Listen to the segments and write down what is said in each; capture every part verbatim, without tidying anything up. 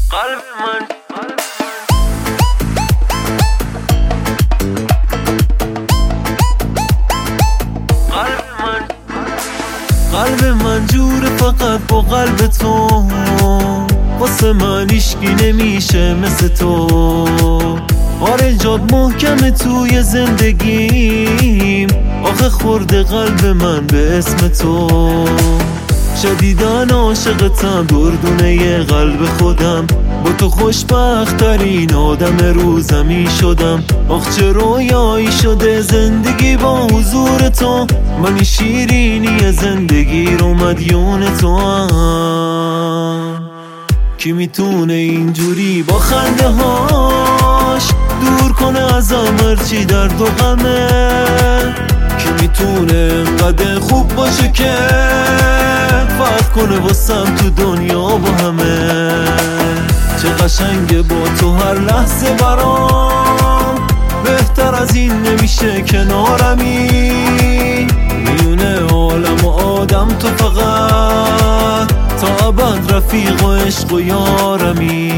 قلب من قلب من جوره فقط با قلب تو، واسه من هیچکی نمیشه مثل تو. آره جات محکمه توی زندگیم، آخه خورده قلب من به اسم تو. شدیدن عاشقتم دردونه قلب خودم، با تو خوشبخت ترین آدم رو زمین شدم. آخ چه رویایی شده زندگی با حضور تو، من شیرینی زندگی رو مدیون تو هم. کی میتونه اینجوری با خنده هاش دور کنه ازم هرچی درد و غمه؟ کی میتونه انقدر خوب باشه که فرق کنه واسم تو دنیا با همه؟ چه قشنگه با تو هر لحظه برام، بهتر از این نمیشه کنارمی. میونه عالم و آدم تو فقط، تا ابد رفیق و عشق و یارمی.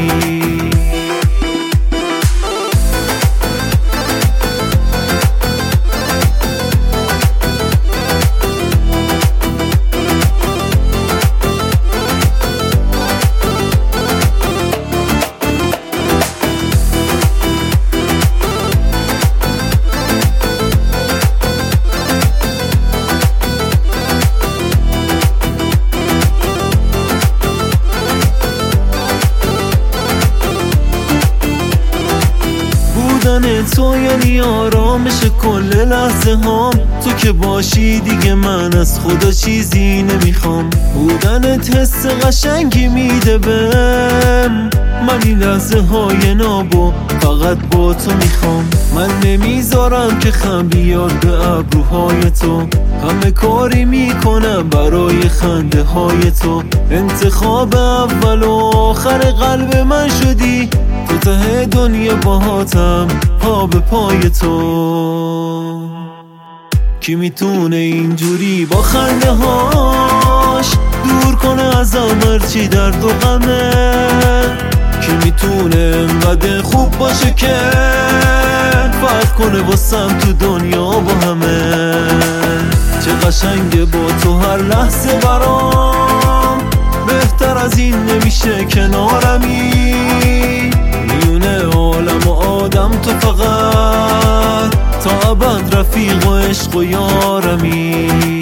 بودن تو یعنی آرامش کل لحظه هام، تو که باشی دیگه من از خدا چیزی نمیخوام. بودنت حس قشنگی میده بهم، من این لحظه های نابو فقط با تو میخوام. من نمیذارم که خم بیاد به ابروهای تو، همه کاری میکنم برای خنده های تو. انتخاب اول و آخر قلب من شدی، تو ته دنیا باهاتم پا به پای تو. کی میتونه اینجوری با خنده هاش دور کنه ازم هرچی درد و غمه؟ کی میتونه انقدر خوب باشه که فرق کنه واسم تو دنیا با همه؟ چه قشنگه با تو هر لحظه برام، بهتر از این نمیشه کنارمی. میونه عالم و آدم تو فقط، تا ابد رفیق و عشق و یارمی.